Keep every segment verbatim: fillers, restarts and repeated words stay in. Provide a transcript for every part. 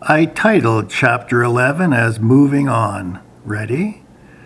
I titled Chapter eleven as Moving On. Ready?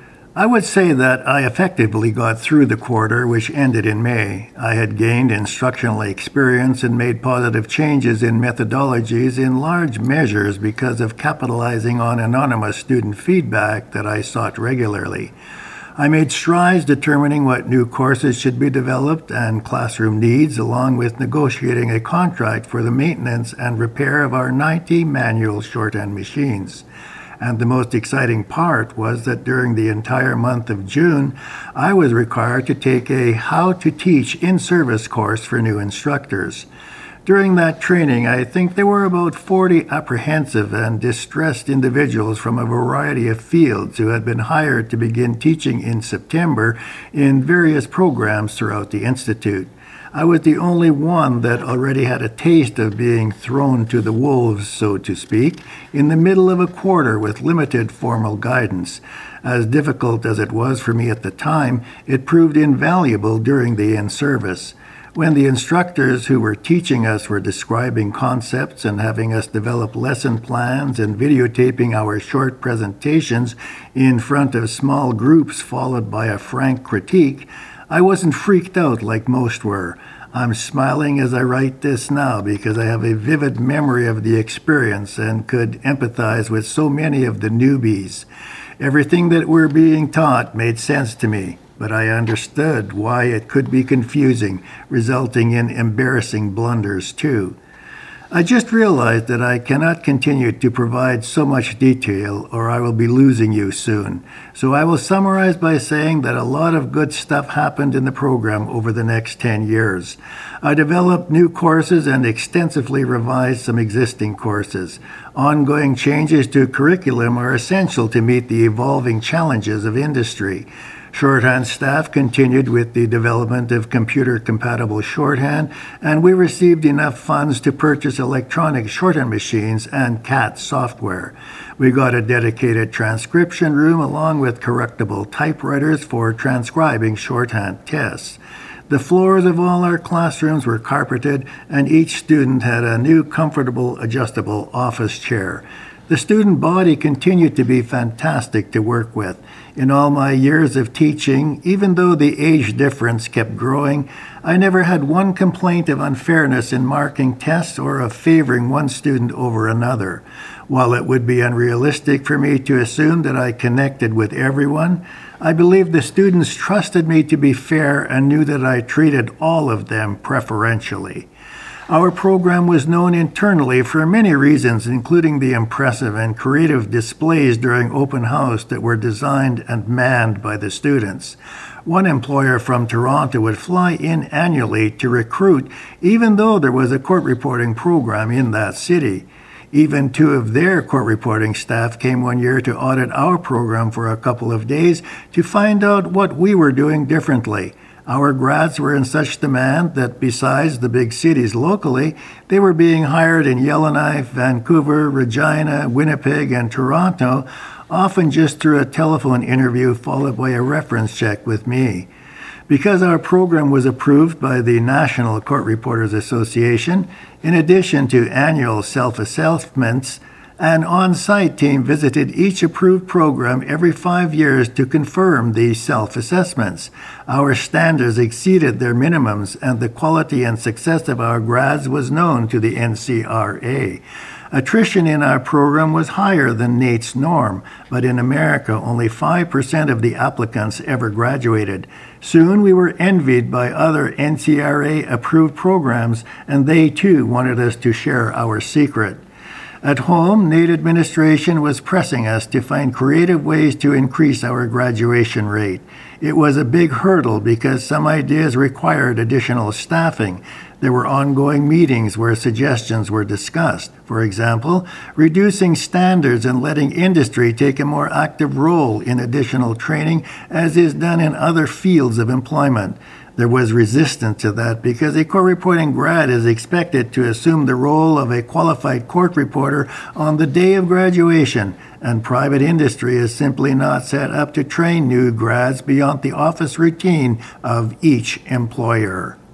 I would say that I effectively got through the quarter, which ended in May. I had gained instructional experience and made positive changes in methodologies in large measures because of capitalizing on anonymous student feedback that I sought regularly. I made strides determining what new courses should be developed and classroom needs, along with negotiating a contract for the maintenance and repair of our ninety manual shorthand machines. And the most exciting part was that during the entire month of June, I was required to take a How to Teach in-Service course for new instructors. During that training, I think there were about forty apprehensive and distressed individuals from a variety of fields who had been hired to begin teaching in September in various programs throughout the Institute. I was the only one that already had a taste of being thrown to the wolves, so to speak, in the middle of a quarter with limited formal guidance. As difficult as it was for me at the time, it proved invaluable during the in-service. When the instructors who were teaching us were describing concepts and having us develop lesson plans and videotaping our short presentations in front of small groups followed by a frank critique, I wasn't freaked out like most were. I'm smiling as I write this now because I have a vivid memory of the experience and could empathize with so many of the newbies. Everything that we're being taught made sense to me, but I understood why it could be confusing, resulting in embarrassing blunders too. I just realized that I cannot continue to provide so much detail or I will be losing you soon. So I will summarize by saying that a lot of good stuff happened in the program over the next ten years. I developed new courses and extensively revised some existing courses. Ongoing changes to curriculum are essential to meet the evolving challenges of industry. Shorthand staff continued with the development of computer-compatible shorthand, and we received enough funds to purchase electronic shorthand machines and C A T software. We got a dedicated transcription room along with correctable typewriters for transcribing shorthand tests. The floors of all our classrooms were carpeted, and each student had a new comfortable adjustable office chair. The student body continued to be fantastic to work with. In all my years of teaching, even though the age difference kept growing, I never had one complaint of unfairness in marking tests or of favoring one student over another. While it would be unrealistic for me to assume that I connected with everyone, I believe the students trusted me to be fair and knew that I treated all of them preferentially. Our program was known internally for many reasons, including the impressive and creative displays during open house that were designed and manned by the students. One employer from Toronto would fly in annually to recruit, even though there was a court reporting program in that city. Even two of their court reporting staff came one year to audit our program for a couple of days to find out what we were doing differently. Our grads were in such demand that besides the big cities locally, they were being hired in Yellowknife, Vancouver, Regina, Winnipeg, and Toronto, often just through a telephone interview followed by a reference check with me. Because our program was approved by the National Court Reporters Association, in addition to annual self-assessments, an on-site team visited each approved program every five years to confirm these self-assessments. Our standards exceeded their minimums, and the quality and success of our grads was known to the N C R A. Attrition in our program was higher than NATE's norm, but in America, only five percent of the applicants ever graduated. Soon we were envied by other N C R A-approved programs, and they too wanted us to share our secret. At home, NATE administration was pressing us to find creative ways to increase our graduation rate. It was a big hurdle because some ideas required additional staffing. There were ongoing meetings where suggestions were discussed. For example, reducing standards and letting industry take a more active role in additional training, as is done in other fields of employment. There was resistance to that because a court reporting grad is expected to assume the role of a qualified court reporter on the day of graduation, and private industry is simply not set up to train new grads beyond the office routine of each employer.